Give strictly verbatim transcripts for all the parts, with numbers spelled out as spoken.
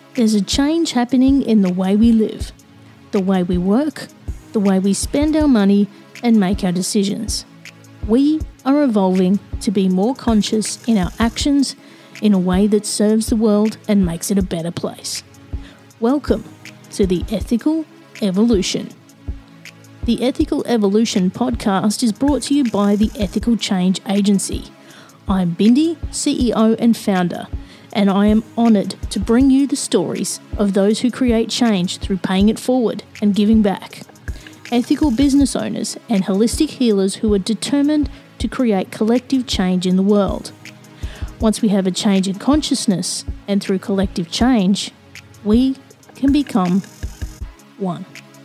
There's a change happening in the way we live, the way we work, the way we spend our money and make our decisions. We are evolving to be more conscious in our actions in a way that serves the world and makes it a better place. Welcome to the Ethical Evolution. The Ethical Evolution podcast is brought to you by the Ethical Change Agency. I'm Bindi, C E O and founder, and I am honoured to bring you the stories of those who create change through paying it forward and giving back. Ethical business owners and holistic healers who are determined to create collective change in the world. Once we have a change in consciousness, and through collective change, we can become one.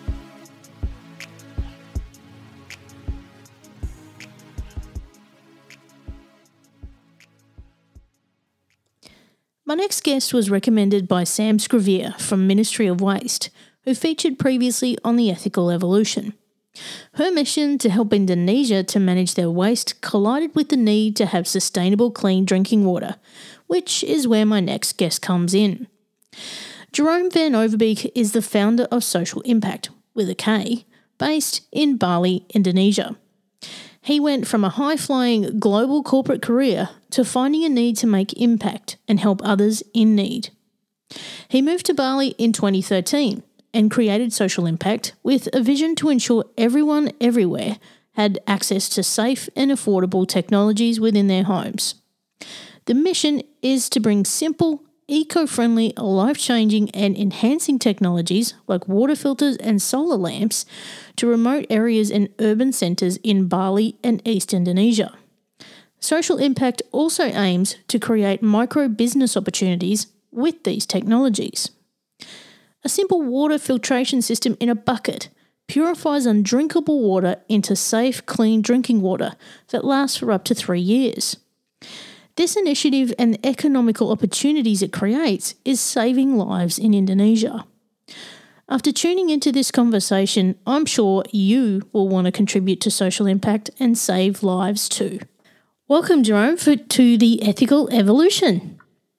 My next guest was recommended by Sam Scrivier from Ministry of Waste, who featured previously on the Ethical Evolution. Her mission to help Indonesia to manage their waste collided with the need to have sustainable clean drinking water, which is where my next guest comes in. Jerome van Overbeek is the founder of Social Impact, with a K, based in Bali, Indonesia. He went from a high-flying global corporate career to finding a need to make impact and help others in need. He moved to Bali in twenty thirteen and created Social Impact with a vision to ensure everyone everywhere had access to safe and affordable technologies within their homes. The mission is to bring simple, eco-friendly, life-changing and enhancing technologies like water filters and solar lamps to remote areas and urban centres in Bali and East Indonesia. Social Impact also aims to create micro-business opportunities with these technologies. A simple water filtration system in a bucket purifies undrinkable water into safe, clean drinking water that lasts for up to three years. This initiative and the economical opportunities it creates is saving lives in Indonesia. After tuning into this conversation, I'm sure you will want to contribute to social impact and save lives too. Welcome, Jerome, for, to the Ethical Evolution.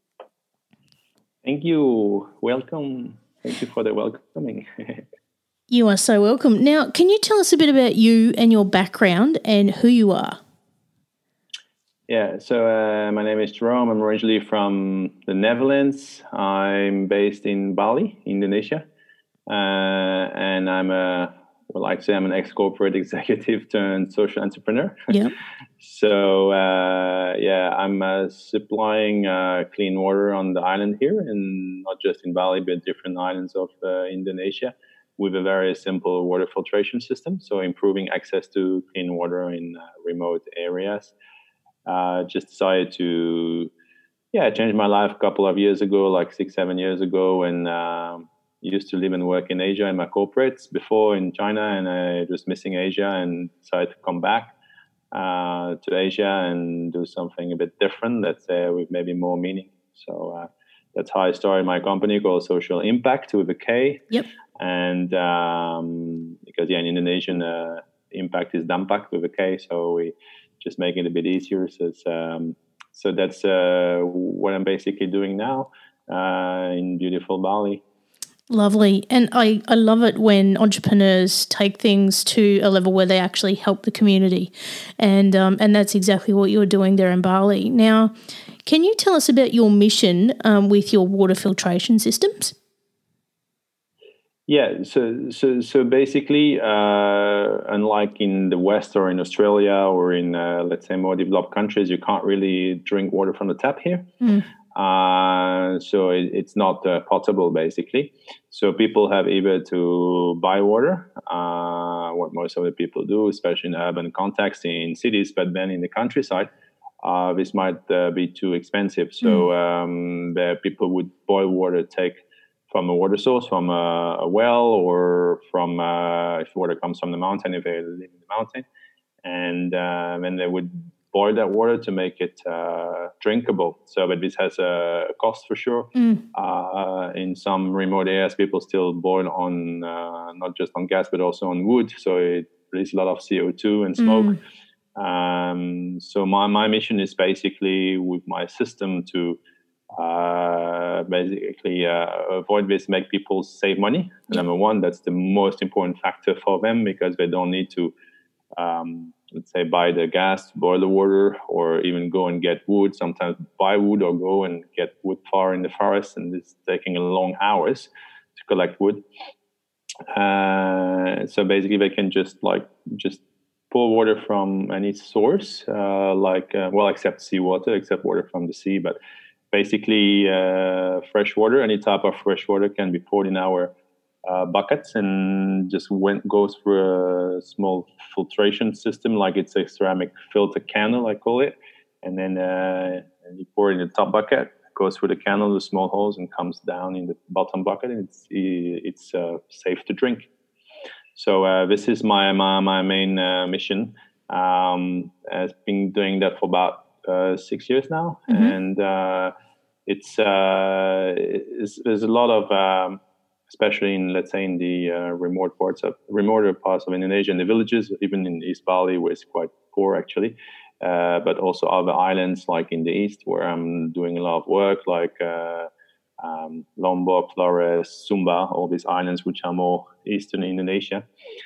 Thank you. Welcome. Thank you for the welcoming. You are so welcome. Now, can you tell us a bit about you and your background and who you are? Yeah, so uh, my name is Jerome. I'm originally from the Netherlands. I'm based in Bali, Indonesia. Uh, and I'm a, well, like I say, I'm an ex-corporate executive turned social entrepreneur. Yeah. So, uh, yeah, I'm uh, supplying uh, clean water on the island here, and not just in Bali, but different islands of uh, Indonesia, with a very simple water filtration system. So improving access to clean water in uh, remote areas. Uh, just decided to, yeah, change my life a couple of years ago, like six, seven years ago, and um, used to live and work in Asia in my corporates before in China, and I was missing Asia and decided to come back uh, to Asia and do something a bit different that's uh, with maybe more meaning. So uh, that's how I started my company called Social Impact with a K. Yep. And um, because, yeah, in Indonesian, uh, impact is dampak with a K, so we just make it a bit easier. So, it's, um, so that's uh, what I'm basically doing now uh, in beautiful Bali. Lovely. And I, I love it when entrepreneurs take things to a level where they actually help the community. And um, and that's exactly what you're doing there in Bali. Now, can you tell us about your mission um, with your water filtration systems? Yeah, so so so basically, uh, unlike in the West or in Australia or in uh, let's say more developed countries, you can't really drink water from the tap here. Mm. Uh, so it, it's not uh, potable, basically. So people have either to buy water, uh, what most of the people do, especially in urban context in cities, but then in the countryside, uh, this might uh, be too expensive. So Mm. um, the people would boil water, take from a water source, from a, a well, or from uh, if water comes from the mountain, if they live in the mountain, and uh, then they would boil that water to make it uh, drinkable. So, but this has a cost for sure. Mm. Uh, in some remote areas, people still boil on uh, not just on gas, but also on wood. So it releases a lot of C O two and smoke. Mm. Um, so my, my mission is basically with my system to uh, basically uh, avoid this, make people save money. Yep. Number one, that's the most important factor for them, because they don't need to, um, let's say, buy the gas to boil the water, or even go and get wood. Sometimes buy wood or go and get wood far in the forest, and it's taking a long hours to collect wood. Uh, so basically, they can just like just pour water from any source, uh, like uh, well, except seawater, except water from the sea, but basically uh, fresh water. Any type of fresh water can be poured in our uh, buckets, and just went goes through a small filtration system, like it's a ceramic filter candle, I call it, and then uh, and you pour it in the top bucket. Goes through the candle, the small holes, and comes down in the bottom bucket, and it's it's uh, safe to drink. So uh, this is my my, my main uh, mission. Um, I've been doing that for about uh, six years now, mm-hmm. and uh, it's, uh, it's there's a lot of, um, especially in, let's say, in the uh, remote parts of remoter parts of Indonesia, in the villages, even in East Bali, where it's quite poor actually. Uh, but also other islands like in the east, where I'm doing a lot of work, like uh, um, Lombok, Flores, Sumba, all these islands which are more eastern Indonesia.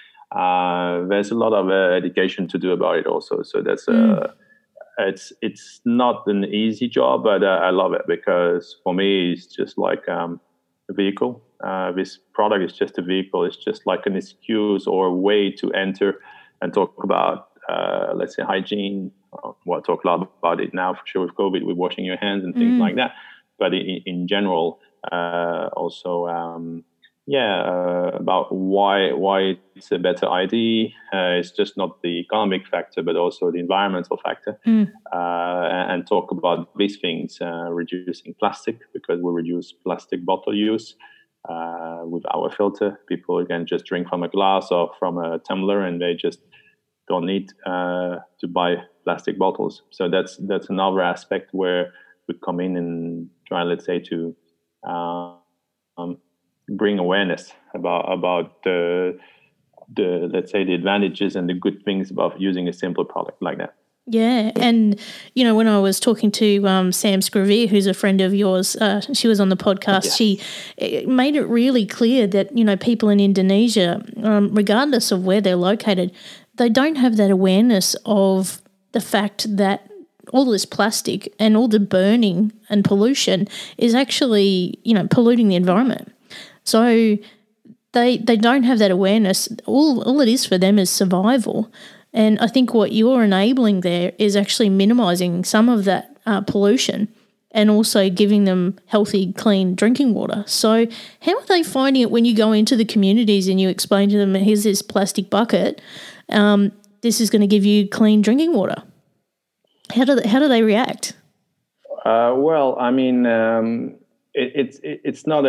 Uh, there's a lot of uh, education to do about it also. So that's uh, mm. it's it's not an easy job, but uh, I love it, because for me it's just like um, a vehicle. Uh, this product is just a vehicle. It's just like an excuse or a way to enter and talk about, uh, let's say, hygiene. We'll talk a lot about it now for sure with COVID, with washing your hands and things mm. like that. But in, in general, uh, also, um, yeah, uh, about why why it's a better idea. Uh, it's just not the economic factor, but also the environmental factor. Mm. Uh, and, and talk about these things, uh, reducing plastic, because we reduce plastic bottle use. Uh, with our filter, people can just drink from a glass or from a tumbler, and they just don't need uh, to buy plastic bottles. So that's that's another aspect where we come in and try, let's say, to uh, um, bring awareness about about the the let's say the advantages and the good things about using a simple product like that. Yeah, and, you know, when I was talking to um, Sam Screvier, who's a friend of yours, uh, she was on the podcast, yes. she made it really clear that, you know, people in Indonesia, um, regardless of where they're located, they don't have that awareness of the fact that all this plastic and all the burning and pollution is actually, you know, polluting the environment. So they they don't have that awareness. All all it is for them is survival. And I think what you're enabling there is actually minimising some of that uh, pollution, and also giving them healthy, clean drinking water. So how are they finding it when you go into the communities and you explain to them, here's this plastic bucket, um, this is going to give you clean drinking water? How do they, how do they react? Uh, well, I mean, um, it, it's it, it's not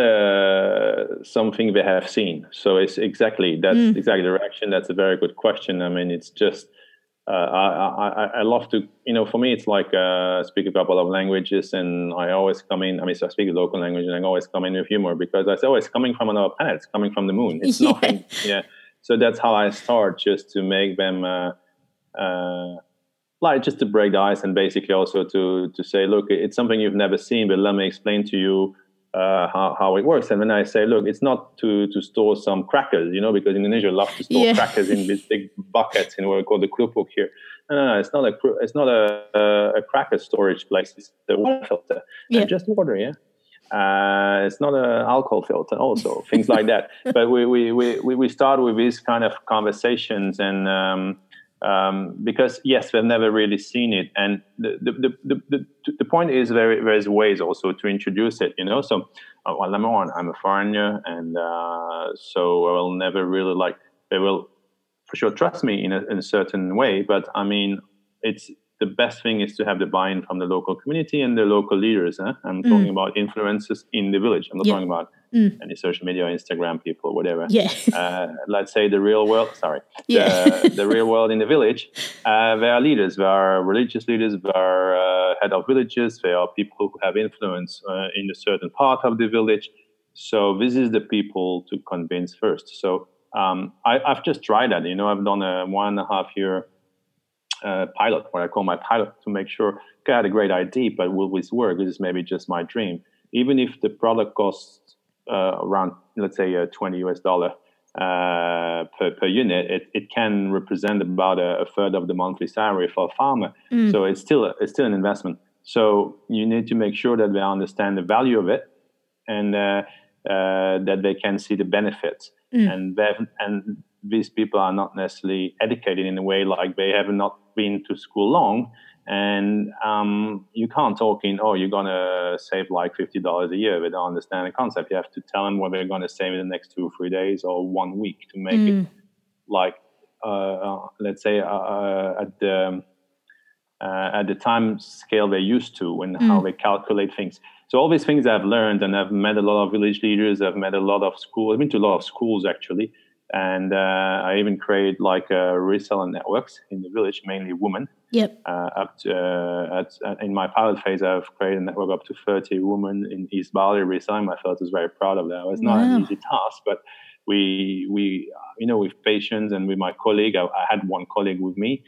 a something they have seen. So it's exactly that's mm. exactly the reaction. That's a very good question. I mean, it's just uh, I, I I love to, you know, for me it's like uh, I speak a couple of languages, and I always come in. I mean, so I speak a local language, and I always come in with humor, because it's always coming from another planet. It's coming from the moon. It's yeah. nothing. Yeah. So that's how I start, just to make them. Uh, uh, Like just to break the ice, and basically also to to say, look, it's something you've never seen, but let me explain to you uh, how how it works. And then I say, look, it's not to to store some crackers, you know, because Indonesia love to store yeah. crackers in these big buckets in what we call the krupuk here. No, no, no, it's not a it's not a a, a cracker storage place. It's the water filter, yeah. and just water, yeah. Uh, it's not an alcohol filter, also things like that. But we we we we start with these kind of conversations, and. Um, Um, because yes, we've never really seen it, and the the the the, the point is there there's ways also to introduce it, you know. So, uh, well, number one, I'm a foreigner, and uh, so I will never really like they will for sure trust me in a, in a certain way. But I mean, it's the best thing is to have the buy-in from the local community and the local leaders. Huh? I'm mm. talking about influencers in the village. I'm not yeah. talking about mm. any social media, Instagram people, whatever. Yeah. uh, let's say the real world. Sorry, yeah. the, the real world in the village. Uh, there are leaders. There are religious leaders. There are uh, head of villages. There are people who have influence uh, in a certain part of the village. So this is the people to convince first. So um, I, I've just tried that. You know, I've done a one and a half year. uh, pilot, what I call my pilot, to make sure, okay, I had a great idea, but will this work? This is maybe just my dream. Even if the product costs uh, around, let's say, uh, twenty U S dollar uh, per, per unit, it, it can represent about a, a third of the monthly salary for a farmer. Mm. So it's still it's still an investment. So you need to make sure that they understand the value of it, and uh, uh, that they can see the benefits. Mm. And and these people are not necessarily educated in a way, like they have not been to school long, and um, you can't talk in, oh, you're going to save like fifty dollars a year. They don't understand the concept. You have to tell them what they're going to save in the next two or three days or one week to make mm. it like, uh, uh, let's say, uh, at the uh, at the time scale they're used to, and mm. how they calculate things. So all these things I've learned, and I've met a lot of village leaders. I've met a lot of schools. I've been to a lot of schools, actually. And uh, I even create like uh, reseller networks in the village, mainly women. Yep. Uh, up to, uh, at, at, in my pilot phase, I've created a network up to thirty women in East Bali reselling. I felt I was very proud of that. It was not wow. an easy task, but we, we, you know, with patience and with my colleague, I, I had one colleague with me.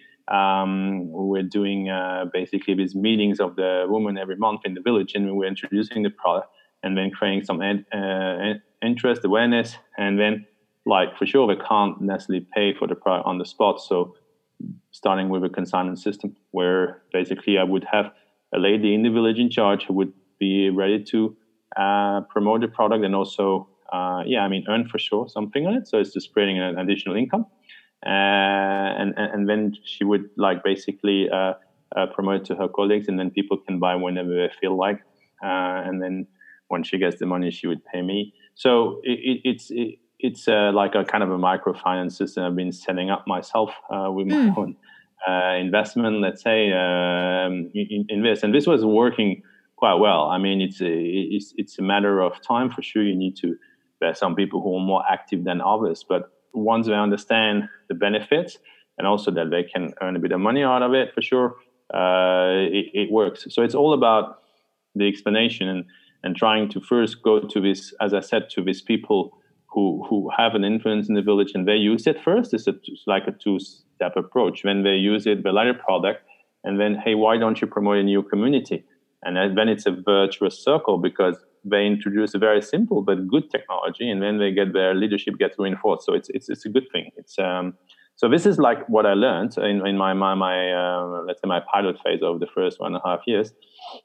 Um, we were doing uh, basically these meetings of the women every month in the village, and we were introducing the product and then creating some ed, uh, interest, awareness, and then like for sure they can't necessarily pay for the product on the spot. So starting with a consignment system where basically I would have a lady in the village in charge who would be ready to uh, promote the product and also, uh, yeah, I mean, earn for sure something on it. So it's just creating an additional income. Uh, and, and then she would like basically uh, uh, promote it to her colleagues, and then people can buy whenever they feel like. Uh, and then when she gets the money, she would pay me. So it, it, it's it, it's uh, like a kind of a microfinance system I've been setting up myself uh, with my mm. own uh, investment, let's say, um, in, in this. And this was working quite well. I mean, it's a, it's, it's a matter of time for sure. You need to, there are some people who are more active than others, but once they understand the benefits and also that they can earn a bit of money out of it, for sure, uh, it, it works. So it's all about the explanation and, and trying to first go to this, as I said, to these people who who have an influence in the village and they use it first. It's, a, it's like a two-step approach. When they use it, they like the product, and then, hey, why don't you promote in your community? And then it's a virtuous circle because they introduce a very simple but good technology, and then they get their leadership gets reinforced. So it's it's it's a good thing. It's um so this is like what I learned in in my my my uh, let's say my pilot phase of the first one and a half years.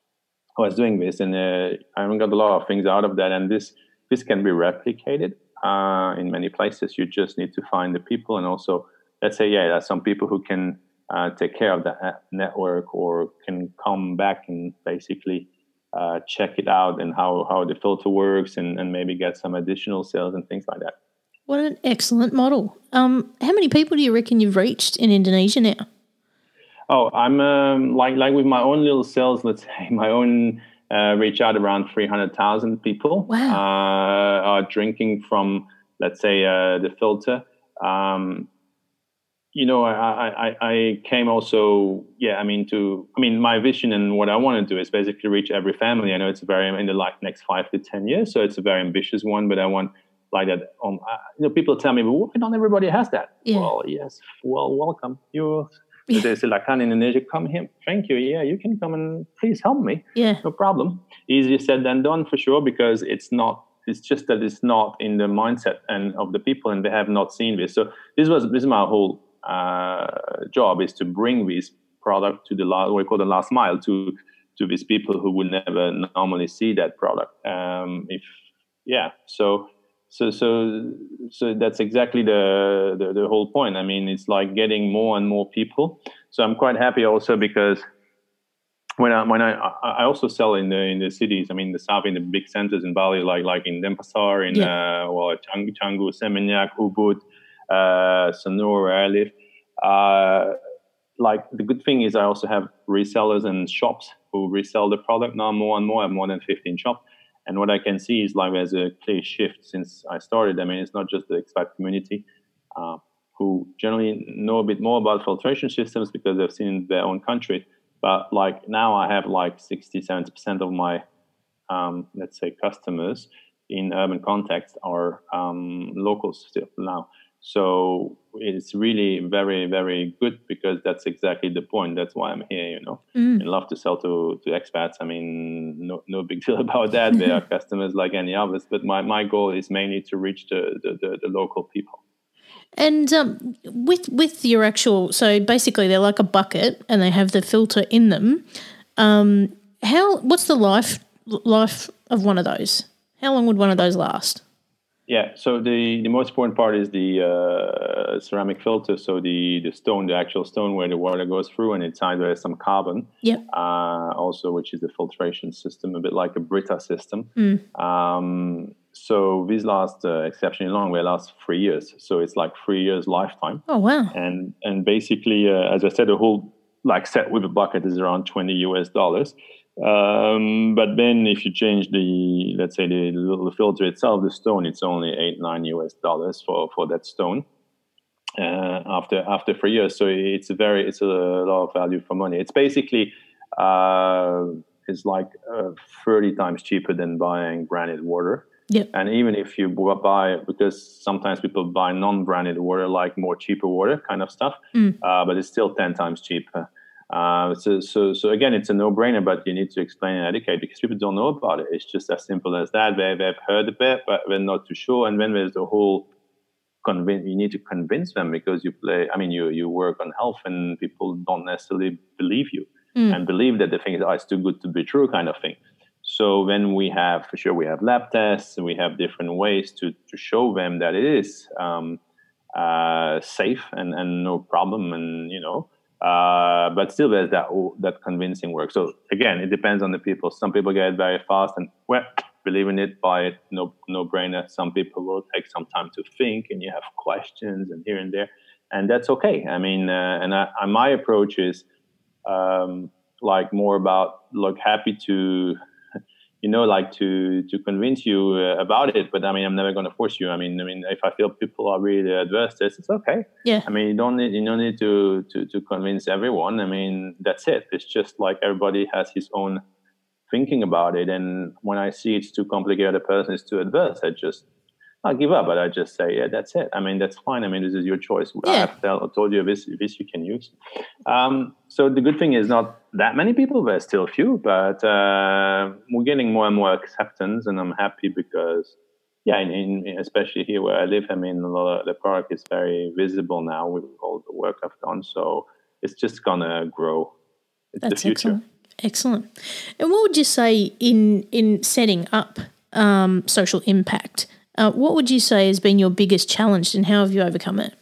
I was doing this, and uh, I got a lot of things out of that, and this this can be replicated uh, in many places. You just need to find the people, and also let's say yeah, there's some people who can uh, take care of that network or can come back and basically. Uh, check it out and how, how the filter works and, and maybe get some additional sales and things like that. What an excellent model. Um, how many people do you reckon you've reached in Indonesia now? Oh, I'm um, like like with my own little sales, let's say my own uh, reach out around three hundred thousand people wow. uh, are drinking from, let's say, uh, the filter. Um, You know, I, I, I came also, yeah, I mean, to, I mean, my vision and what I want to do is basically reach every family. I know it's very, in the like next five to ten years, so it's a very ambitious one, but I want like that. Um, I, you know, people tell me, well, why not everybody has that? Yeah. Well, yes, well, welcome. You, yeah. They say, like, in Indonesia, come here. Thank you. Yeah, you can come and please help me. Yeah. No problem. Easier said than done for sure, because it's not, it's just that it's not in the mindset and of the people, and they have not seen this. So this was, this is my whole Uh, job is to bring this product to the last, what we call the last mile, to to these people who would never normally see that product. Um, if yeah, so so so so that's exactly the, the the whole point. I mean, it's like getting more and more people. So I'm quite happy also because when I when I I also sell in the in the cities. I mean, the south, in the big centers in Bali, like like in Denpasar, in yeah. uh, well, Canggu, Canggu, Seminyak, Ubud. Uh, Sanur, where I live. Uh, like the good thing is I also have resellers and shops who resell the product now more and more. I have more than fifteen shops. And what I can see is like there's a clear shift since I started. I mean, it's not just the expat community uh, who generally know a bit more about filtration systems because they've seen in their own country. But like now I have like sixty, seventy percent of my, um, let's say, customers in urban context are um, locals still now. So it's really very, very good because that's exactly the point. That's why I'm here, you know. Mm. I love to sell to, to expats. I mean, no no big deal about that. They are customers like any others. But my, my goal is mainly to reach the, the, the, the local people. And um, with with your actual, so basically they're like a bucket and they have the filter in them. Um, how what's the life life of one of those? How long would one of those last? Yeah, so the, the most important part is the uh, ceramic filter. So the, the stone, the actual stone where the water goes through, and inside there is some carbon. Yep. Uh, also, which is the filtration system, a bit like a Brita system. Mm. Um, so these last uh, exceptionally long. They last three years. So it's like three years lifetime. Oh wow! And and basically, uh, as I said, the whole like set with a bucket is around twenty U S dollars. Um, but then if you change the, let's say the little filter itself, the stone, it's only eight, nine U S dollars for, for that stone, uh, after, after three years. So it's a very, it's a lot of value for money. It's basically, uh, it's like uh, thirty times cheaper than buying branded water. Yep. And even if you buy, because sometimes people buy non-branded water, like more cheaper water kind of stuff, Mm. uh, but it's still ten times cheaper. Uh, so, so, so again, it's a no-brainer, but you need to explain and educate because people don't know about it. It's just as simple as that. They, they've heard of it, but they're not too sure. And then there's the whole convince. You need to convince them because you play. I mean, you you work on health, and people don't necessarily believe you Mm. and believe that the thing is, oh, it's too good to be true, kind of thing. So then we have, for sure, we have lab tests, and we have different ways to to show them that it is um, uh, safe and and no problem, and you know. Uh, but still, there's that that convincing work. So again, it depends on the people. Some people get it very fast and well, believe in it, buy it, no no brainer. Some people will take some time to think, and you have questions and here and there, and that's okay. I mean, uh, and I, my approach is um, like more about look happy to. You know, like to to convince you uh, about it, but I mean, I'm never going to force you. I mean, I mean, if I feel people are really adverse to this, it's okay. Yeah. I mean, you don't need you don't need to to to convince everyone. I mean, that's it. It's just like everybody has his own thinking about it, and when I see it's too complicated, a person is too adverse, I just I'll give up. But I just say, yeah, that's it. I mean, that's fine. I mean, this is your choice. Yeah. I've tell, told you this this you can use. Um, so the good thing is not that many people. There's still a few, but uh, we're getting more and more acceptance, and I'm happy because, yeah, in, in, especially here where I live, I mean, a lot of the product is very visible now with all the work I've done. So it's just gonna grow. It's That's the future. excellent. Excellent. And what would you say in in setting up um, social impact? Uh, what would you say has been your biggest challenge, and how have you overcome it?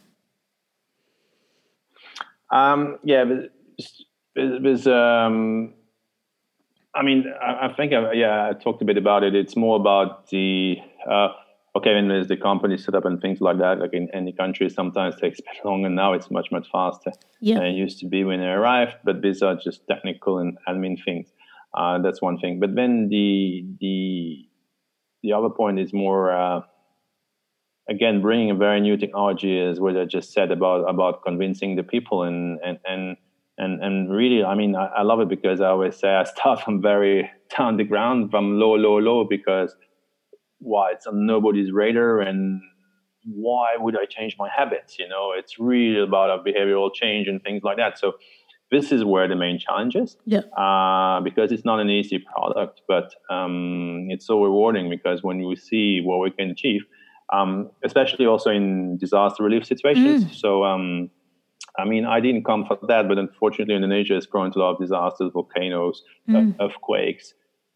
Um, yeah, there's, um, I mean, I, I think, I, yeah, I talked a bit about it. It's more about the, uh, okay, when there's the company set up and things like that, like in any country, sometimes it takes a bit longer. Now it's much, much faster Yep. than it used to be when I arrived, but these are just technical and admin things. Uh, that's one thing. But then the, the, the other point is more, uh, again, bringing a very new technology is what I just said about, about convincing the people and, and, and, and, and really, I mean, I, I love it because I always say I start from very down the ground, from low, low, low, because why? It's on nobody's radar, and why would I change my habits? You know, it's really about a behavioral change and things like that. So this is where the main challenge is, Yeah. uh, because it's not an easy product, but um, it's so rewarding because when you see what we can achieve, um, especially also in disaster relief situations. Mm. So, um, I mean, I didn't come for that, but unfortunately, Indonesia is prone to a lot of disasters, volcanoes, Mm. uh, earthquakes.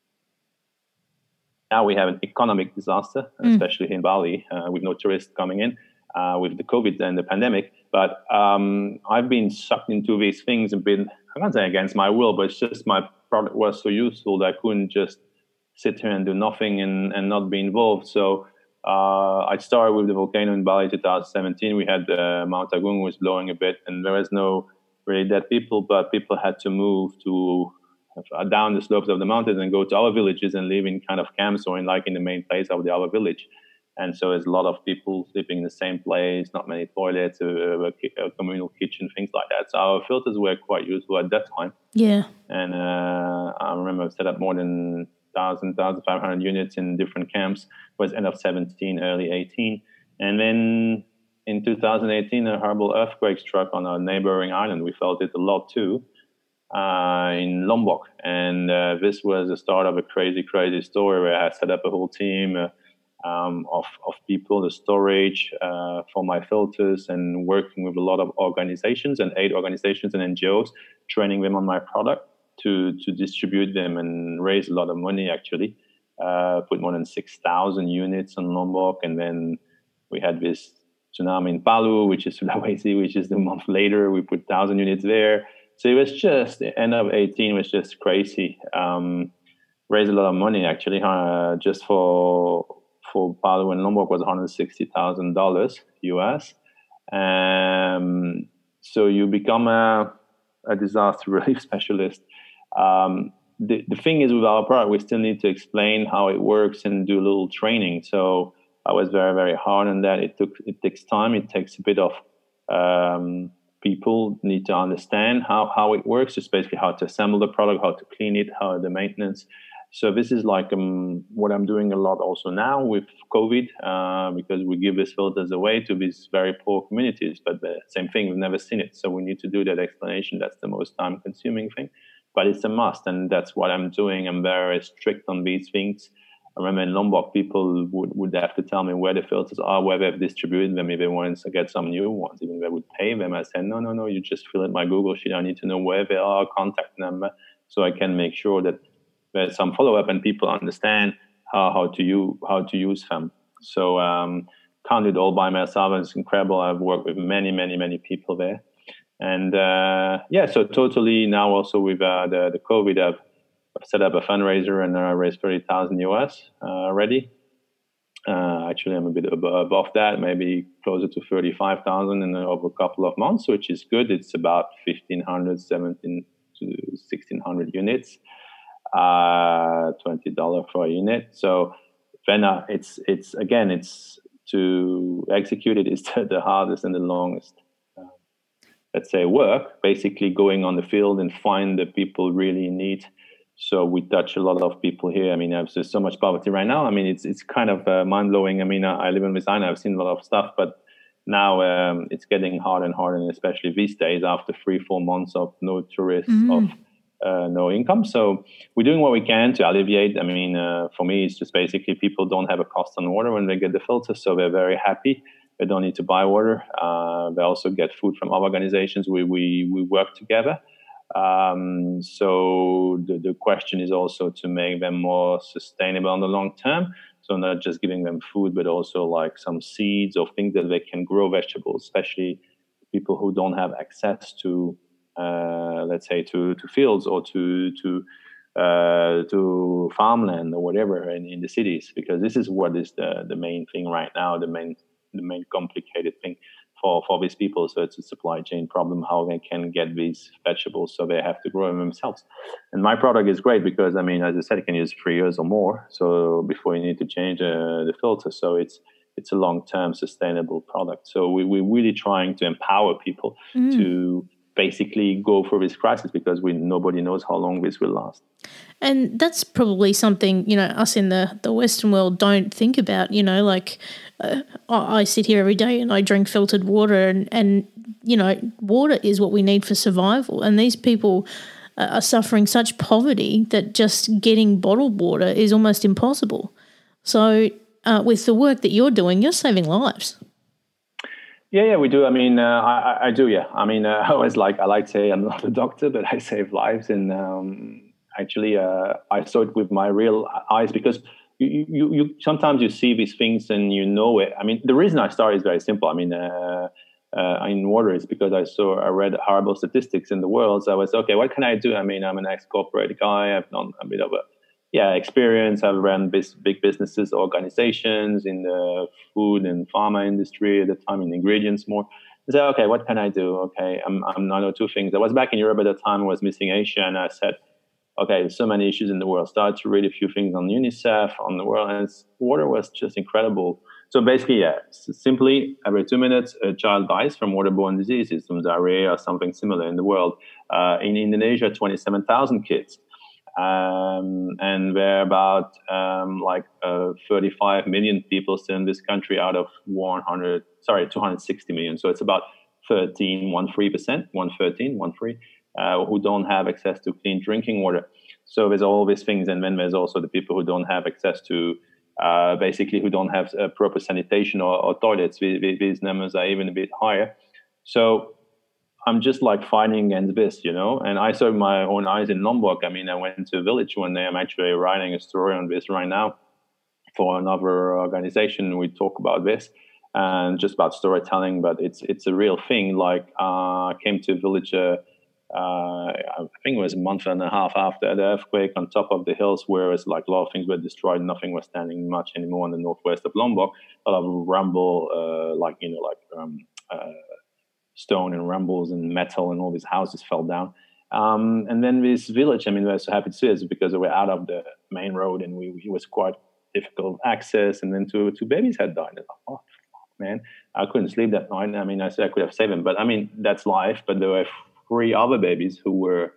Now we have an economic disaster, Mm. especially in Bali, uh, with no tourists coming in, uh, with the COVID and the pandemic. But um, I've been sucked into these things and been, I can't say against my will, but it's just my product was so useful that I couldn't just sit here and do nothing and, and not be involved. So uh, I started with the volcano in Bali twenty seventeen. We had uh, Mount Agung was blowing a bit, and there was no really dead people, but people had to move to down the slopes of the mountains and go to our villages and live in kind of camps or in like in the main place of the our village. And so there's a lot of people sleeping in the same place, not many toilets, a, a, a communal kitchen, things like that. So our filters were quite useful at that time. Yeah. And uh, I remember I set up more than one thousand, one thousand five hundred units in different camps. It was end of seventeen, early eighteen. And then in two thousand eighteen, a horrible earthquake struck on a neighboring island. We felt it a lot too, uh, in Lombok. And uh, this was the start of a crazy, crazy story where I set up a whole team uh, um, of, of people, the storage uh, for my filters, and working with a lot of organizations and aid organizations and N G Os, training them on my product to, to distribute them and raise a lot of money, actually. Uh, put more than six thousand units on Lombok. And then we had this tsunami in Palu, which is Sulawesi, which is the month later. We put one thousand units there. So it was just, the end of eighteen was just crazy. Um, raised a lot of money, actually. Uh, just for for Palu and Lombok was one hundred sixty thousand dollars U S. Um, so you become a, a disaster relief specialist. Um, the, the thing is, with our product, we still need to explain how it works and do a little training. So I was very, very hard on that. It took it takes time. It takes a bit of um, people need to understand how, how it works, just basically how to assemble the product, how to clean it, how the maintenance. So this is like um, what I'm doing a lot also now with COVID, uh, because we give these filters away to these very poor communities. But the same thing, we've never seen it. So we need to do that explanation. That's the most time-consuming thing. But it's a must, and that's what I'm doing. I'm very strict on these things. I remember in Lombok, people would, would have to tell me where the filters are, where they've distributed them, if they want to get some new ones. Even if they would pay them, I said, no, no, no, you just fill in my Google sheet. I need to know where they are, contact number, so I can make sure that there's some follow-up and people understand how, how to use how to use them. So um, can't do it all by myself. It's incredible. I've worked with many, many, many people there. And uh, yeah, so totally now also with uh, the, the COVID, I've I've set up a fundraiser and I raised thirty thousand U S uh, already. Uh, actually, I'm a bit ab- above that, maybe closer to thirty-five thousand in over a couple of months, which is good. It's about fifteen hundred, seventeen to sixteen hundred units, uh, twenty dollars for a unit. So then uh, it's, it's again, it's to execute it is the, the hardest and the longest. Uh, let's say work, basically going on the field and find the people really in need. So we touch a lot of people here. I mean, there's so much poverty right now. I mean, it's it's kind of uh, mind-blowing. I mean, I live in Louisiana. I've seen a lot of stuff, but now um, it's getting harder and harder, and especially these days after three, four months of no tourists, mm. of uh, no income. So we're doing what we can to alleviate. I mean, uh, for me, it's just basically people don't have a cost on water when they get the filter, so they're very happy. They don't need to buy water. Uh, they also get food from our organizations. We we we work together. Um, so the, the question is also to make them more sustainable on the long term. So not just giving them food, but also like some seeds or things that they can grow vegetables, especially people who don't have access to, uh, let's say, to, to fields or to to uh, to farmland or whatever in, in the cities, because this is what is the, the main thing right now, the main the main complicated thing for, for these people. So it's a supply chain problem, how they can get these vegetables, so they have to grow them themselves. And my product is great because, I mean, as I said, it can use three years or more, so before you need to change uh, the filter. So it's it's a long-term sustainable product. So we, we're really trying to empower people mm. to basically go through this crisis, because we nobody knows how long this will last. And that's probably something, you know, us in the, the Western world don't think about, you know, like uh, I sit here every day and I drink filtered water and, and, you know, water is what we need for survival. And these people are suffering such poverty that just getting bottled water is almost impossible. So uh, with the work that you're doing, you're saving lives. Yeah, yeah, we do. I mean, uh, I, I do, yeah. I mean, uh, I always like, I like to say I'm not a doctor, but I save lives. And um, actually, uh, I saw it with my real eyes, because you, you, you sometimes you see these things and you know it. I mean, the reason I started is very simple. I mean, uh, uh, in water is because I saw, I read horrible statistics in the world. So I was, okay, what can I do? I mean, I'm an ex-corporate guy. I've done a bit of a, yeah, experience. I've run bis- big businesses, organizations in the food and pharma industry at the time, in ingredients more. I said, okay, what can I do? Okay, I'm, I'm, I know two things. I was back in Europe at the time, I was missing Asia, and I said, okay, there's so many issues in the world. Started to read a few things on UNICEF, on the world, and water was just incredible. So basically, yeah, simply every two minutes, a child dies from waterborne diseases, some diarrhea or something similar in the world. Uh, in Indonesia, twenty-seven thousand kids. Um, and there are about um, like uh, thirty-five million people still in this country out of one hundred, sorry, two hundred sixty million. So it's about thirteen, one three percent, one thirteen, one three, uh, who don't have access to clean drinking water. So there's all these things, and then there's also the people who don't have access to, uh, basically, who don't have uh, proper sanitation or, or toilets. These numbers are even a bit higher. So I'm just like fighting against this, you know, and I saw my own eyes in Lombok. I mean, I went to a village one day. I'm actually writing a story on this right now for another organization. We talk about this and just about storytelling, but it's it's a real thing. Like uh, I came to a village, uh, uh, I think it was a month and a half after the earthquake, on top of the hills, where it was like a lot of things were destroyed. Nothing was standing much anymore in the northwest of Lombok. A lot of rumble, uh, like, you know, like um, uh, stone and rumbles and metal, and all these houses fell down. Um, and then this village, I mean, we were so happy to see it because we were out of the main road, and we it was quite difficult access. And then two two babies had died. And, oh, man, I couldn't sleep that night. I mean, I said I could have saved them, but I mean, that's life. But there were three other babies who were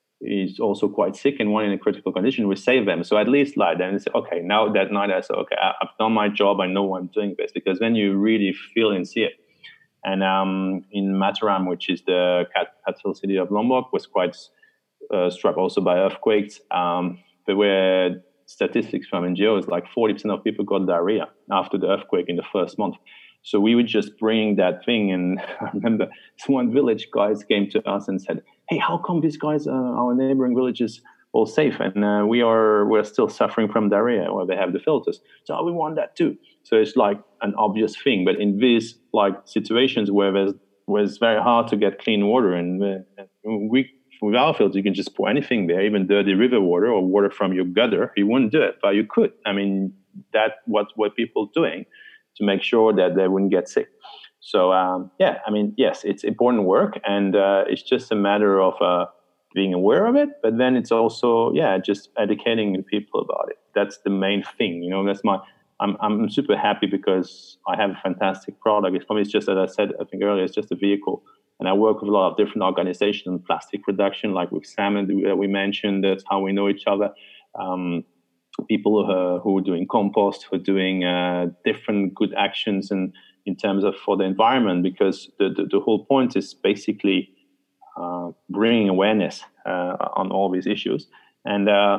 is also quite sick, and one in a critical condition. We saved them. So at least like then, it's okay. Now that night, I said, okay, I've done my job. I know why I'm doing this, because then you really feel and see it. And um, in Mataram, which is the capital city of Lombok, was quite uh, struck also by earthquakes. Um, there were statistics from N G Os, like forty percent of people got diarrhea after the earthquake in the first month. So we were just bringing that thing. And I remember this one village guys came to us and said, hey, how come these guys, uh, our neighboring villages, all safe, and uh, we are we're still suffering from diarrhea, or they have the filters? So oh, we want that too. So it's like an obvious thing, but in these like situations where there's where it's very hard to get clean water, and uh, we with our filters you can just pour anything there, even dirty river water or water from your gutter. You wouldn't do it, but you could. I mean, that what what people doing to make sure that they wouldn't get sick. So um, yeah, I mean, yes, it's important work, and uh, it's just a matter of uh, being aware of it, but then it's also, yeah, just educating people about it. That's the main thing, you know. That's my, I'm I'm super happy because I have a fantastic product. It's, for me, it's just, as I said, I think earlier, it's just a vehicle. And I work with a lot of different organizations in plastic reduction, like with Sam that we mentioned. That's how we know each other. Um, people uh, who are doing compost, who are doing uh, different good actions in, in terms of for the environment, because the, the, the whole point is basically Uh, bringing awareness uh, on all these issues. And uh,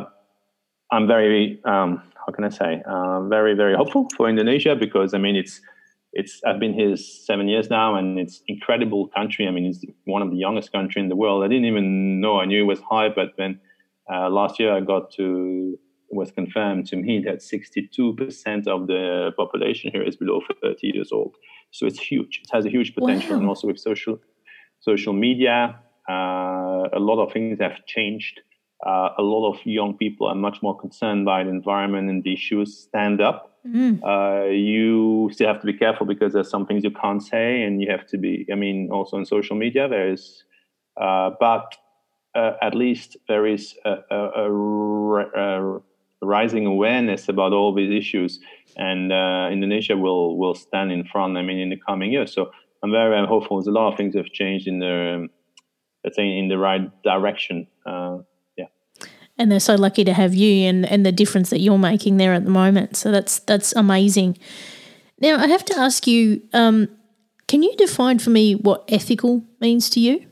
I'm very, um, how can I say, uh, very, very hopeful for Indonesia, because, I mean, it's, it's, I've been here seven years now, and it's incredible country. I mean, it's one of the youngest country in the world. I didn't even know, I knew it was high, but then uh, last year I got to, it was confirmed to me that sixty-two percent of the population here is below thirty years old. So it's huge. It has a huge potential. Wow. And also with social, social media, Uh, a lot of things have changed. Uh, a lot of young people are much more concerned by the environment and the issues. Stand up. Mm. Uh, you still have to be careful because there's some things you can't say, and you have to be, I mean, also on social media there is, uh, but uh, at least there is a, a, a, a rising awareness about all these issues, and uh, Indonesia will, will stand in front, I mean, in the coming years. So I'm very, very hopeful. There's a lot of things have changed in the, let's say, in the right direction. Uh, yeah. And they're so lucky to have you and, and the difference that you're making there at the moment. So that's that's amazing. Now, I have to ask you, um, can you define for me what ethical means to you?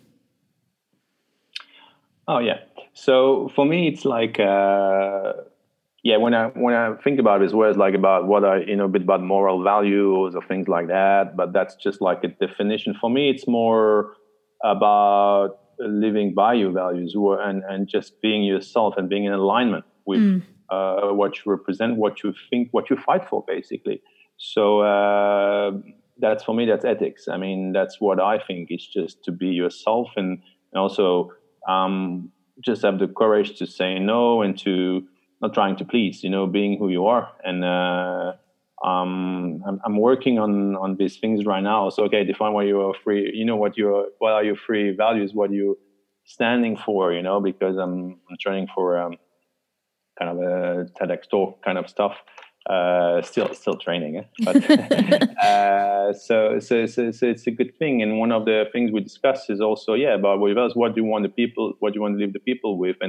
Oh, yeah. So for me, it's like, uh, yeah, when I when I think about this, words like about what I, you know, a bit about moral values or things like that, but that's just like a definition. For me, it's more about living by your values, and, and just being yourself and being in alignment with mm. uh, what you represent, what you think, what you fight for, basically. So uh, that's, for me, that's ethics. I mean, that's what I think is just to be yourself, and, and also um, just have the courage to say no, and to not trying to please, you know, being who you are. And uh, Um, I'm, I'm working on, on these things right now. So, okay, define what you are free, you know, what your, what are your free values, what are you standing for, you know, because I'm, I'm training for um, kind of a TEDx talk kind of stuff. Uh, still, still training, eh? But uh, so, so, so, so it's a good thing. And one of the things we discuss is also, yeah, about what you what do you want the people, what do you want to leave the people with, and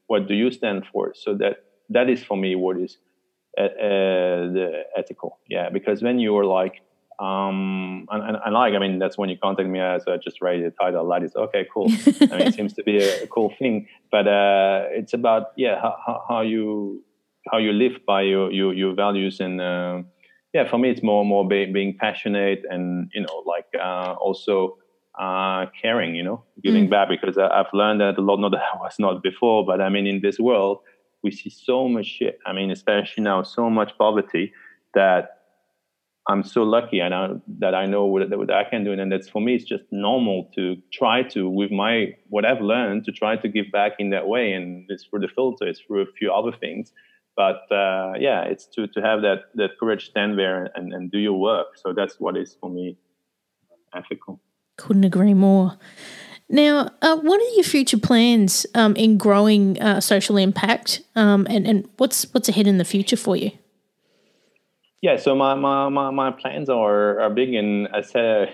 what do you stand for? So that that is for me what is uh, uh, the ethical. Yeah, because when you are like, um, and, and, and like, I mean, that's when you contact me as I just read the title, that is okay, cool. I mean, it seems to be a, a cool thing, but uh, it's about, yeah, how, how you, how you live by your, your, your values. And uh, yeah, for me, it's more, more be, being passionate and, you know, like uh, also uh, caring, you know, giving mm. back, because I, I've learned that a lot, not that I was not before, but I mean, in this world, we see so much shit. I mean, especially now, so much poverty that I'm so lucky and I, that I know what, what I can do. And that's, for me, it's just normal to try to, with my, what I've learned, to try to give back in that way. And it's through the filter, it's through a few other things. But uh, yeah, it's to, to have that, that courage, stand there and, and do your work. So that's what is for me ethical. Couldn't agree more. Now, uh, what are your future plans um, in growing uh, social impact, um, and, and what's what's ahead in the future for you? Yeah, so my my, my, my plans are, are big, and I said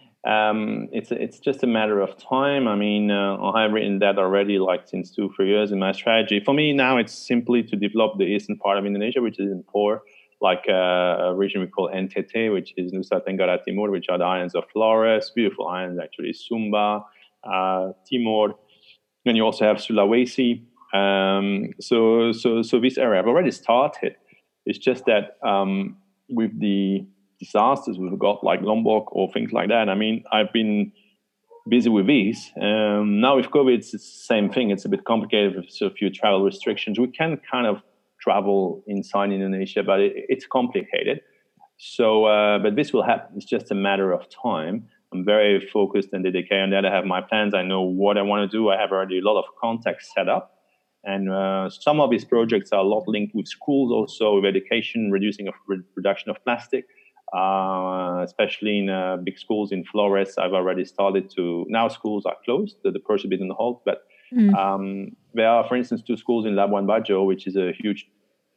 um, it's it's just a matter of time. I mean, uh, I have written that already, like since two three years in my strategy. For me now, it's simply to develop the eastern part of Indonesia, which is in Pohor, like uh, a region we call N T T, which is Nusa Tenggara Timur, which are the islands of Flores, beautiful islands actually, Sumba, uh, Timor. Then you also have Sulawesi. Um, so so so this area I've already started. It's just that um, with the disasters we've got, like Lombok or things like that, I mean, I've been busy with these. Um, now with COVID, it's the same thing. It's a bit complicated with so few travel restrictions. We can kind of travel inside Indonesia, but it, it's complicated. So, uh, but this will happen. It's just a matter of time. I'm very focused and dedicated on that. I have my plans. I know what I want to do. I have already a lot of contacts set up. And uh, some of these projects are a lot linked with schools, also with education, reducing of re- reduction of plastic, uh, especially in uh, big schools in Flores. I've already started to, now schools are closed, the, the project is on hold, but mm. um, there are, for instance, two schools in Labuan Bajo, which is a huge,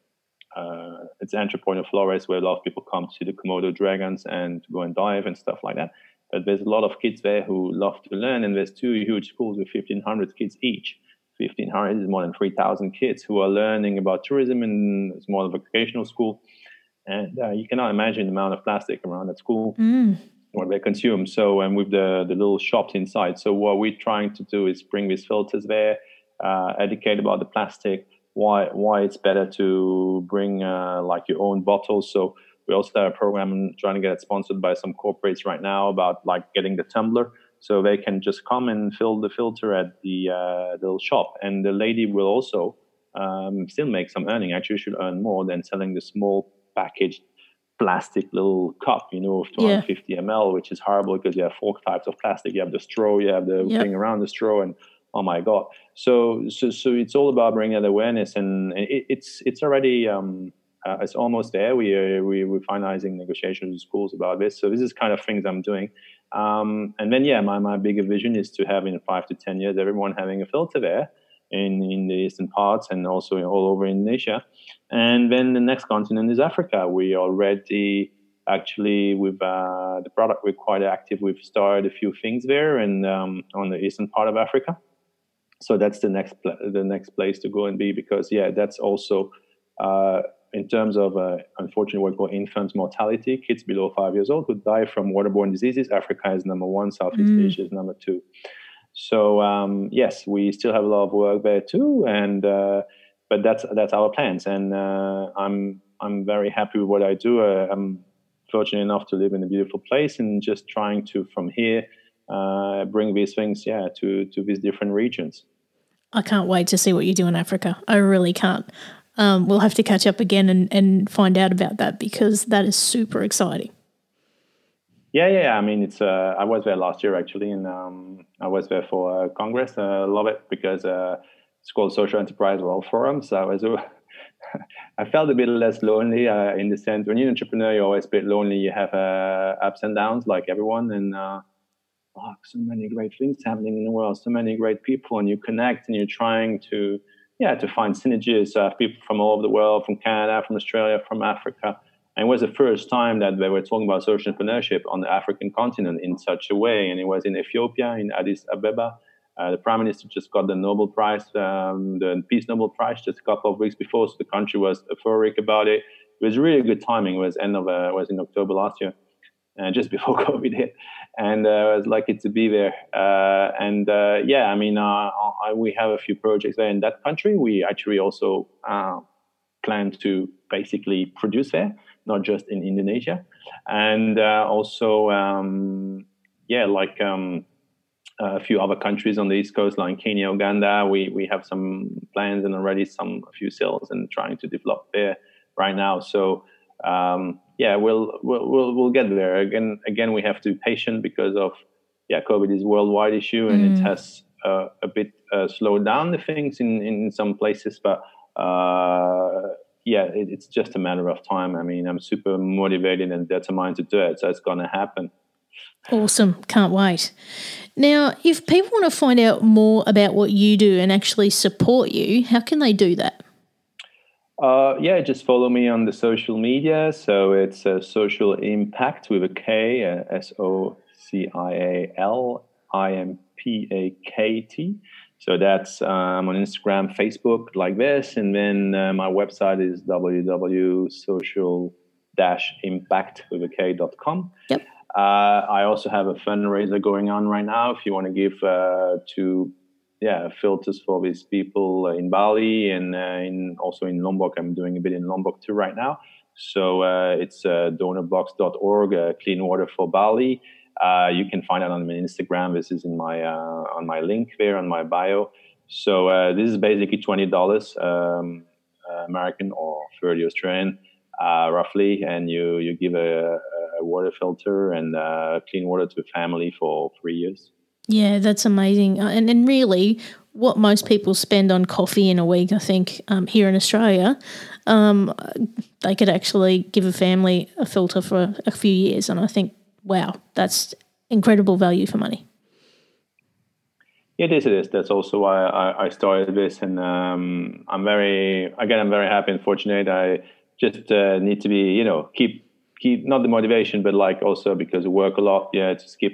uh, it's an entry point of Flores where a lot of people come to see the Komodo dragons and to go and dive and stuff like that. But there's a lot of kids there who love to learn, and there's two huge schools with fifteen hundred kids each. fifteen hundred is more than three thousand kids who are learning about tourism, and it's more of a vocational school. And uh, you cannot imagine the amount of plastic around that school, mm. what they consume. So, and with the, the little shops inside. So what we're trying to do is bring these filters there, uh, educate about the plastic, why why it's better to bring uh, like your own bottles. So we also have a program trying to get it sponsored by some corporates right now about like getting the tumbler. So they can just come and fill the filter at the uh, little shop. And the lady will also um, still make some earning. Actually, should earn more than selling the small packaged plastic little cup, you know, of two hundred fifty yeah. milliliters, which is horrible because you have four types of plastic. You have the straw, you have the yep. thing around the straw, and oh my God. So so, so it's all about bringing that awareness. And it, it's it's already... Um, Uh, it's almost there. We are we, we're finalizing negotiations with schools about this. So this is kind of things I'm doing. Um, and then, yeah, my, my bigger vision is to have in five to ten years, everyone having a filter there in, in the eastern parts and also in, all over Indonesia. And then the next continent is Africa. We already actually, with uh, the product, we're quite active. We've started a few things there and um, on the eastern part of Africa. So that's the next pl- the next place to go and be, because, yeah, that's also... Uh, in terms of, uh, unfortunately, what we call infant mortality, kids below five years old who die from waterborne diseases, Africa is number one, Southeast mm. Asia is number two. So, um, yes, we still have a lot of work there too, and uh, but that's that's our plans. And uh, I'm I'm very happy with what I do. Uh, I'm fortunate enough to live in a beautiful place, and just trying to, from here, uh, bring these things, yeah, to, to these different regions. I can't wait to see what you do in Africa. I really can't. Um, we'll have to catch up again and, and find out about that, because that is super exciting. Yeah, yeah. I mean, it's. Uh, I was there last year actually, and um, I was there for uh, Congress. I uh, love it because uh, it's called Social Enterprise World Forum. So I was. I felt a bit less lonely uh, in the sense when you're an entrepreneur, you're always a bit lonely. You have uh, ups and downs like everyone, and uh, oh, so many great things happening in the world. So many great people, and you connect, and you're trying to. Yeah, to find synergies, uh, people from all over the world, from Canada, from Australia, from Africa. And it was the first time that they were talking about social entrepreneurship on the African continent in such a way. And it was in Ethiopia, in Addis Ababa, Uh, the Prime Minister just got the Nobel Prize, um, the Peace Nobel Prize, just a couple of weeks before, so the country was euphoric about it. It was really good timing. It was end of uh, was in October last year, uh, just before COVID hit, and uh, I was lucky to be there. Uh, and uh, yeah, I mean, uh, I, we have a few projects there in that country. We actually also uh, plan to basically produce there, not just in Indonesia, and uh, also um, yeah, like. Um, a few other countries on the East Coast, like Kenya, Uganda. We we have some plans and already some a few sales and trying to develop there right now. So um, yeah, we'll we'll we'll we'll get there. Again, again, we have to be patient because of yeah, COVID is a worldwide issue and mm. it has uh, a bit uh, slowed down the things in in some places, but uh, yeah, it, it's just a matter of time. I mean, I'm super motivated and determined to do it, so it's gonna happen. Awesome. Can't wait. Now, if people want to find out more about what you do and actually support you, how can they do that? Uh, yeah, just follow me on the social media. So it's uh, Social Impact with a K, uh, S O C I A L I M P A K T. So that's um, on Instagram, Facebook, like this. And then uh, my website is w w w dot social dash impact with a K dot com. Yep. Uh, I also have a fundraiser going on right now. If you want to give uh, to, yeah, filters for these people in Bali and uh, in also in Lombok. I'm doing a bit in Lombok too right now. So uh, it's uh, donor box dot org, uh, Clean Water for Bali. Uh, you can find it on my Instagram. This is in my uh, on my link there on my bio. So uh, this is basically twenty dollars um, uh, American or thirty Australian. Uh, roughly, and you, you give a, a water filter and uh, clean water to a family for three years. Yeah, that's amazing. Uh, and, and really, what most people spend on coffee in a week, I think, um, here in Australia, um, they could actually give a family a filter for a, a few years. And I think, wow, that's incredible value for money. Yeah, it is. It is. That's also why I, I started this. And um, I'm very, again, I'm very happy and fortunate. I just uh, need to be, you know, keep, keep not the motivation, but like also because I work a lot, yeah, to keep,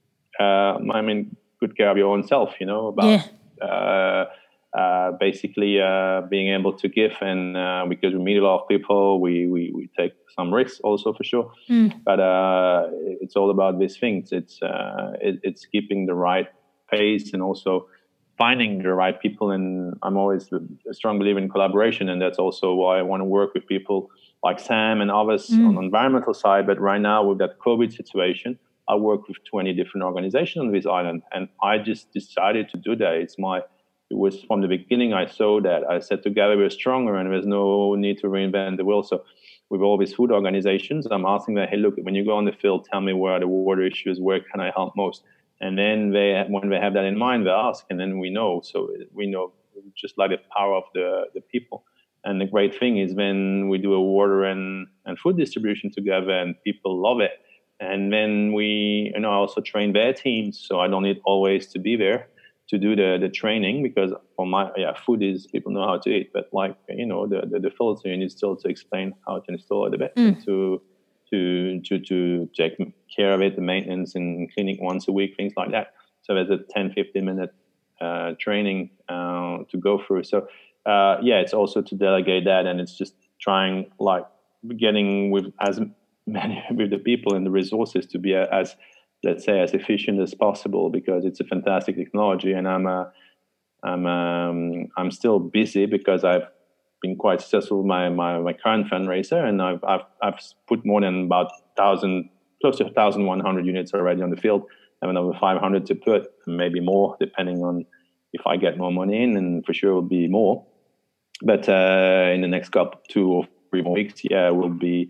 uh, I mean, good care of your own self, you know, about yeah. uh, uh, basically uh, being able to give. And uh, because we meet a lot of people, we, we, we take some risks also for sure. Mm. But uh, it's all about these things. It's, uh, it, it's keeping the right pace and also finding the right people. And I'm always a strong believer in collaboration, and that's also why I want to work with people like Sam and others mm. on the environmental side. But right now with that COVID situation, I work with twenty different organizations on this island, and I just decided to do that. It's my, it was from the beginning I saw that. I said together we're stronger and there's no need to reinvent the wheel. So with all these food organizations, I'm asking them, hey, look, when you go on the field, tell me where are the water issues, where can I help most? And then they, when they have that in mind, they ask, and then we know. So we know just like the power of the, the people. And the great thing is when we do a water and, and food distribution together and people love it. And then we, you know, I also train their teams. So I don't need always to be there to do the, the training, because for my, yeah, food is, people know how to eat. But like, you know, the, the, the filter, you need still to explain how to install it a bit mm. and to, to, to, to take care of it, the maintenance and cleaning once a week, things like that. So there's a ten, fifteen minute uh, training uh, to go through. So uh, yeah, it's also to delegate that, and it's just trying like getting with as many with the people and the resources to be as, let's say, as efficient as possible, because it's a fantastic technology. And I'm a, I'm um, I'm still busy because I've been quite successful with my, my, my current fundraiser, and I've I've I've put more than about thousand, close to one thousand one hundred units already on the field. I have another five hundred to put, maybe more, depending on if I get more money in, and for sure it will be more. But uh, in the next couple, two or three more weeks, yeah, we'll be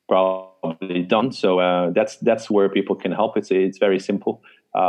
probably done. So uh, that's that's where people can help. It's it's very simple.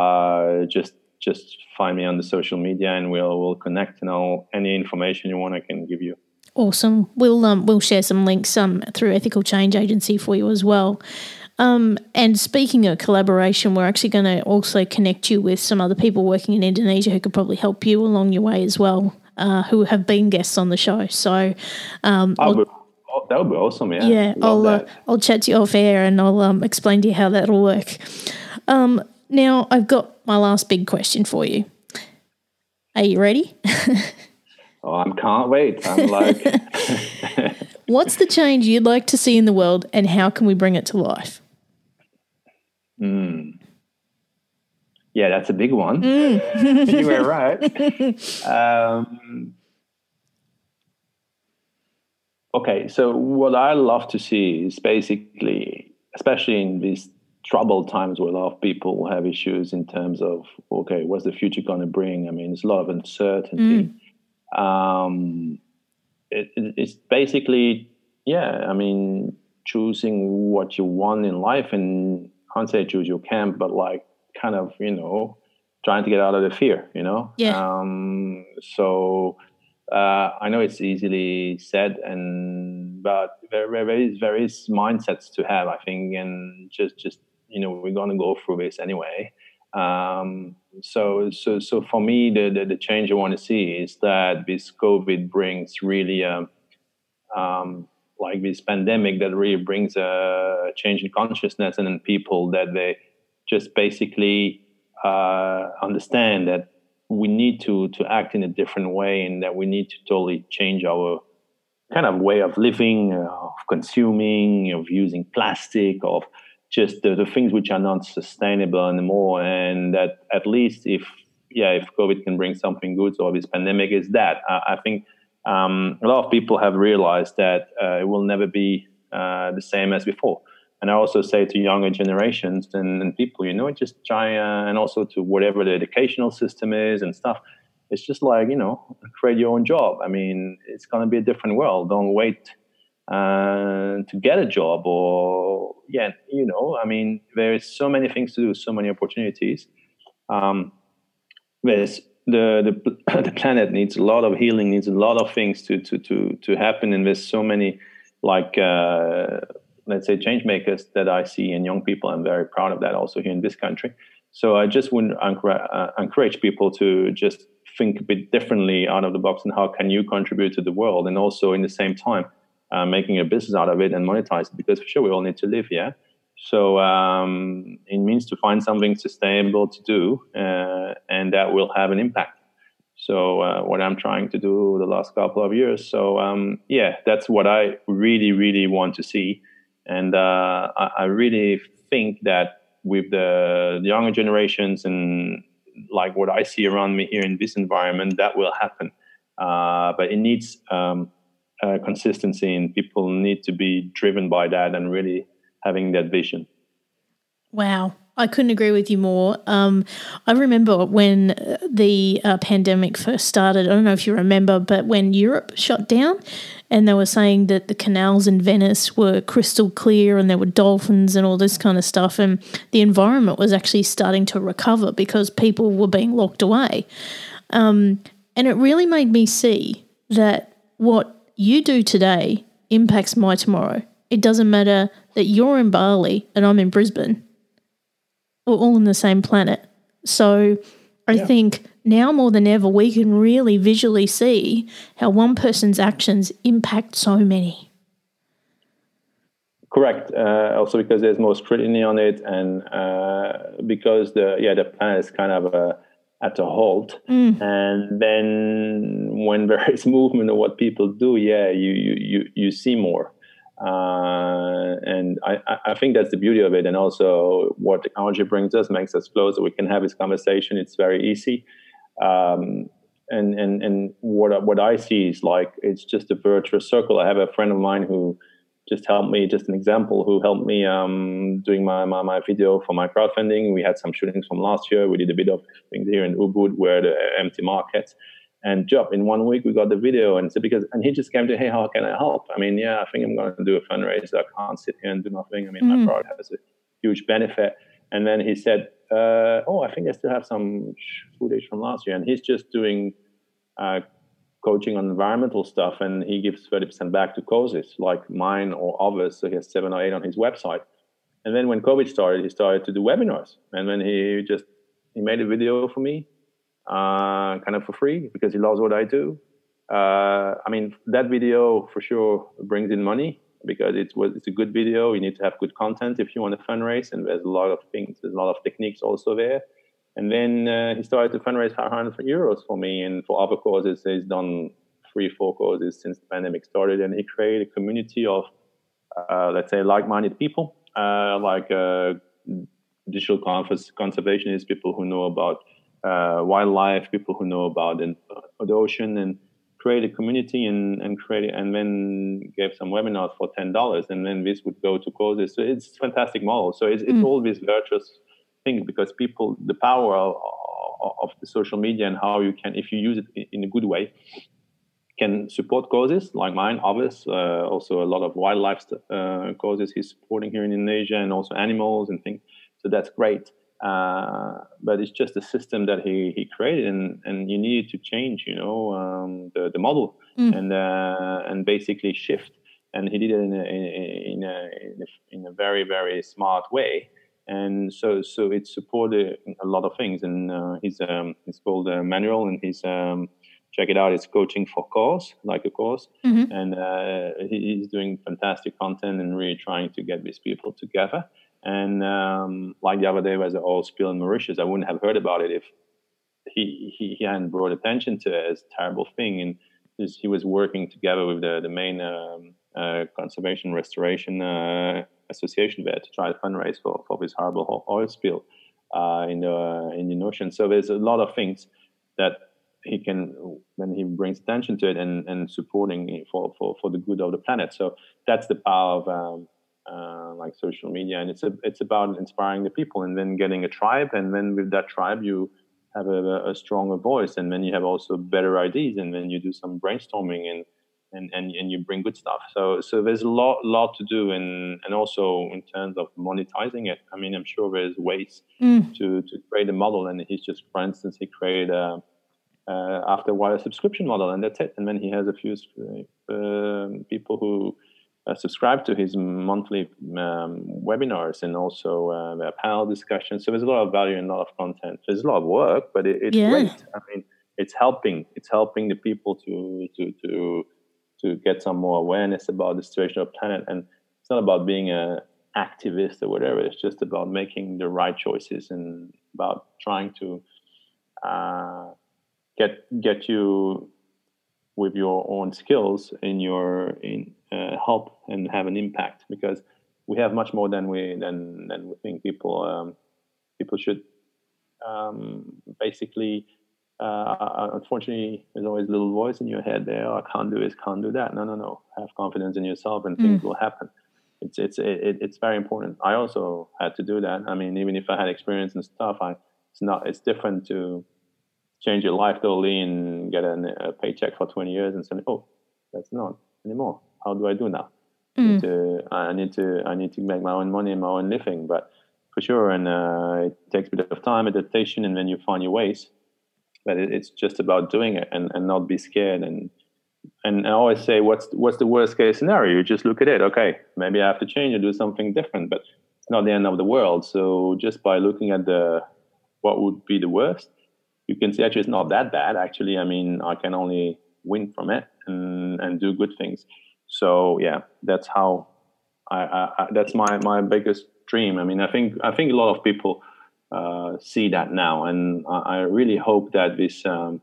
Uh, just just find me on the social media, and we'll we'll connect. And I'll, any information you want, I can give you. Awesome. We'll um we'll share some links um through Ethical Change Agency for you as well. Um, and speaking of collaboration, we're actually going to also connect you with some other people working in Indonesia who could probably help you along your way as well, uh, who have been guests on the show. So um, oh, oh, that would be awesome. Yeah, yeah. I'll uh, I'll chat to you off air and I'll um, explain to you how that'll work. Um, now I've got my last big question for you. Are you ready? Oh, I can't wait. I'm like... What's the change you'd like to see in the world, and how can we bring it to life? Mm. Yeah, that's a big one. Mm. You were right. Um, okay, so what I love to see is basically, especially in these troubled times where a lot of people have issues in terms of, okay, what's the future going to bring? I mean, there's a lot of uncertainty. Mm. Um, it, it, it's basically, yeah, I mean, choosing what you want in life, and I can't say choose your camp, but like kind of, you know, trying to get out of the fear, you know? Yeah. Um, so uh, I know it's easily said, and but there, there is there is mindsets to have, I think, and just just you know, we're gonna go through this anyway. Um, so so so for me, the, the the change I want to see is that this COVID brings really um, um like this pandemic that really brings a change in consciousness and in people, that they just basically uh, understand that we need to to act in a different way, and that we need to totally change our kind of way of living, uh, of consuming, of using plastic, of just the, the things which are not sustainable anymore. And that at least if, yeah, if COVID can bring something good, or this pandemic is that, I, I think um, a lot of people have realized that uh, it will never be uh, the same as before. And I also say to younger generations and, and people, you know, just try, uh, and also to whatever the educational system is and stuff, it's just like, you know, create your own job. I mean, it's going to be a different world. Don't wait uh, to get a job, or, yeah, you know, I mean, there's so many things to do, so many opportunities. Um, there's the, the the planet needs a lot of healing, needs a lot of things to to to to happen, and there's so many, like uh, let's say, change makers that I see in young people. I'm very proud of that also here in this country. So I just would encourage people to just think a bit differently out of the box, and how can you contribute to the world, and also in the same time uh, making a business out of it and monetize it, because for sure we all need to live, yeah. So um, it means to find something sustainable to do, uh, and that will have an impact. So uh, what I'm trying to do the last couple of years. So um, yeah, that's what I really, really want to see. And uh, I, I really think that with the younger generations, and like what I see around me here in this environment, that will happen. Uh, but it needs um, uh, consistency, and people need to be driven by that and really having that vision. Wow. I couldn't agree with you more. Um, I remember when the uh, pandemic first started, I don't know if you remember, but when Europe shut down and they were saying that the canals in Venice were crystal clear and there were dolphins and all this kind of stuff, and the environment was actually starting to recover because people were being locked away. Um, and it really made me see that what you do today impacts my tomorrow. It doesn't matter that you're in Bali and I'm in Brisbane. We're all on the same planet. So I yeah. think now more than ever, we can really visually see how one person's actions impact so many. Correct. Uh, also because there's more scrutiny on it, and uh, because the yeah the planet is kind of a, at a halt. Mm. And then when there is movement of what people do, yeah, you you you, you see more. Uh, and I, I think that's the beauty of it. And also what technology brings us, makes us closer. We can have this conversation. It's very easy. Um, and, and, and what, what I see is like, it's just a virtuous circle. I have a friend of mine who just helped me, just an example, who helped me um, doing my, my, my video for my crowdfunding. We had some shootings from last year. We did a bit of things here in Ubud, where the empty markets. And job in one week we got the video, and so because and he just came to, hey, how can I help? I mean, yeah, I think I'm going to do a fundraiser. I can't sit here and do nothing. I mean, mm. my product has a huge benefit. And then he said, uh, oh, I think I still have some footage from last year, and he's just doing uh, coaching on environmental stuff, and he gives thirty percent back to causes like mine or others. So he has seven or eight on his website. And then when COVID started, he started to do webinars, and then he just he made a video for me. Uh, kind of for free, because he loves what I do. Uh, I mean, that video for sure brings in money, because it's it's a good video. You need to have good content if you want to fundraise, and there's a lot of things, there's a lot of techniques also there. And then uh, he started to fundraise five hundred euros for me, and for other causes. He's done three, four causes since the pandemic started, and he created a community of, uh, let's say, like-minded people, uh, like uh, digital conservationists, people who know about uh, wildlife, people who know about the, uh, the ocean, and create a community and and create and then gave some webinars for ten dollars, and then this would go to causes. So it's a fantastic model. So it's, it's mm. all this virtuous thing, because people, the power of, of the social media and how you can, if you use it in a good way, can support causes like mine, others, uh, also a lot of wildlife uh, causes he's supporting here in Indonesia, and also animals and things. So that's great. Uh, but it's just a system that he, he created, and, and you need to change, you know, um, the, the model mm. and uh, and basically shift. And he did it in a, in a, in a, in a very, very smart way. And so so it supported a lot of things. And uh, he's um, it's called uh, Manuel, and he's um, check it out. It's Coaching for Cause, like a cause. Mm-hmm. And uh, he, he's doing fantastic content and really trying to get these people together. And um, like the other day was an oil spill in Mauritius. I wouldn't have heard about it if he he, he hadn't brought attention to it as a terrible thing. And just, he was working together with the, the main um, uh, conservation restoration uh, association there to try to fundraise for, for this horrible oil spill uh, in the Indian Ocean. So there's a lot of things that he can, when he brings attention to it, and, and supporting it for, for, for the good of the planet. So that's the power of um, uh, like social media, and it's a, it's about inspiring the people, and then getting a tribe, and then with that tribe you have a, a stronger voice, and then you have also better ideas, and then you do some brainstorming, and and, and, and you bring good stuff. So so there's a lot lot to do, and, and also in terms of monetizing it. I mean, I'm sure there's ways mm. to, to create a model, and he's just, for instance, he created a Uh, after a while, a subscription model, and that's it. And then he has a few uh, people who uh, subscribe to his monthly um, webinars, and also uh, a panel discussions. So there's a lot of value and a lot of content. There's a lot of work, but it, it's yeah. great. I mean, it's helping. It's helping the people to to to to get some more awareness about the situation of the planet. And it's not about being a activist or whatever. It's just about making the right choices, and about trying to Uh, get get you with your own skills in your in uh, help and have an impact, because we have much more than we than than we think. People um, people should um, basically. Uh, unfortunately, there's always a little voice in your head there. Oh, I can't do this, can't do that. No, no, no. Have confidence in yourself, and things mm. will happen. It's it's it, it's very important. I also had to do that. I mean, even if I had experience and stuff, I it's not. It's different to change your life totally and get an, a paycheck for twenty years and say, oh, that's not anymore. How do I do now? Mm. I, need to, I need to I need to make my own money and my own living. But for sure, and uh, it takes a bit of time, adaptation, and then you find your ways. But it, it's just about doing it, and, and not be scared. And and I always say, what's what's the worst case scenario? You just look at it. Okay, maybe I have to change or do something different, but it's not the end of the world. So just by looking at the what would be the worst, you can see actually it's not that bad. Actually, I mean, I can only win from it and, and do good things. So yeah, that's how I, I, I that's my, my biggest dream. I mean, I think I think a lot of people uh, see that now, and I, I really hope that this, um,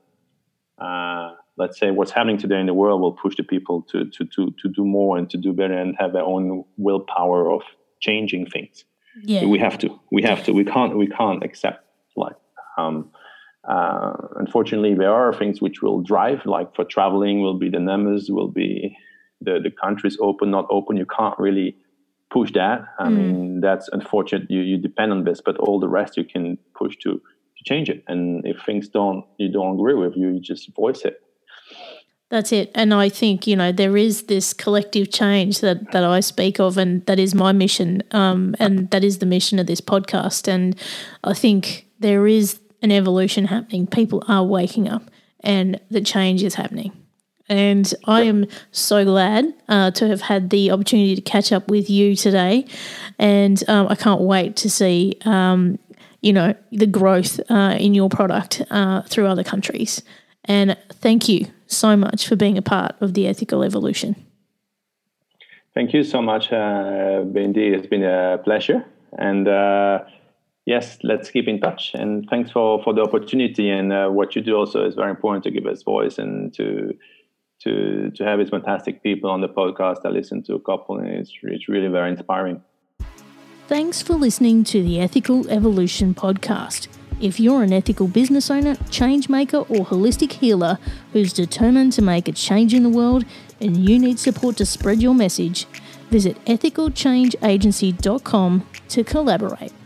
uh, let's say, what's happening today in the world will push the people to to to to do more and to do better and have their own willpower of changing things. Yeah, we have to. We have to. We can't. We can't accept like. Um, Uh, unfortunately, there are things which will drive, like for traveling, will be the numbers, will be the, the countries open, not open. You can't really push that. I mm. mean, that's unfortunate. You, you depend on this, but all the rest you can push to, to change it. And if things don't, you don't agree with, you, you just voice it. That's it. And I think, you know, there is this collective change that, that I speak of, and that is my mission. Um, and that is the mission of this podcast. And I think there is an evolution happening. People are waking up, and the change is happening. And I am so glad uh, to have had the opportunity to catch up with you today. And um, I can't wait to see, um, you know, the growth uh, in your product uh, through other countries. And thank you so much for being a part of the Ethical Evolution. Thank you so much, uh, Indeed. It's been a pleasure. And uh yes, let's keep in touch. And thanks for, for the opportunity. And uh, what you do also is very important to give us voice and to to to have these fantastic people on the podcast. I listen to a couple, and it's, it's really very inspiring. Thanks for listening to the Ethical Evolution podcast. If you're an ethical business owner, change maker, or holistic healer who's determined to make a change in the world and you need support to spread your message, visit ethical change agency dot com to collaborate.